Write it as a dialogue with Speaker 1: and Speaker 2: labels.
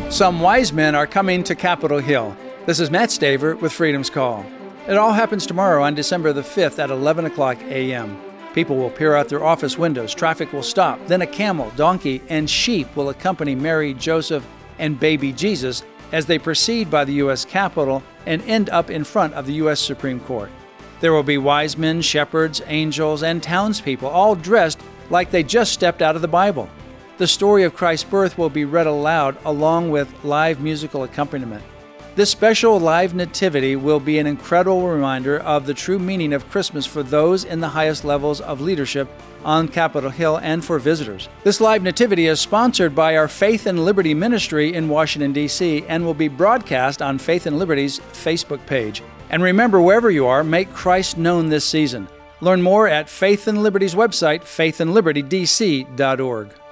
Speaker 1: Some wise men are coming to Capitol Hill. This is Matt Staver with Freedom's Call. It all happens tomorrow on December the 5th at 11 o'clock a.m. People will peer out their office windows, traffic will stop, then a camel, donkey, and sheep will accompany Mary, Joseph, and baby Jesus as they proceed by the U.S. Capitol and end up in front of the U.S. Supreme Court. There will be wise men, shepherds, angels, and townspeople, all dressed like they just stepped out of the Bible. The story of Christ's birth will be read aloud along with live musical accompaniment. This special live nativity will be an incredible reminder of the true meaning of Christmas for those in the highest levels of leadership on Capitol Hill and for visitors. This live nativity is sponsored by our Faith and Liberty Ministry in Washington, D.C. and will be broadcast on Faith and Liberty's Facebook page. And remember, wherever you are, make Christ known this season. Learn more at Faith and Liberty's website, faithandlibertydc.org.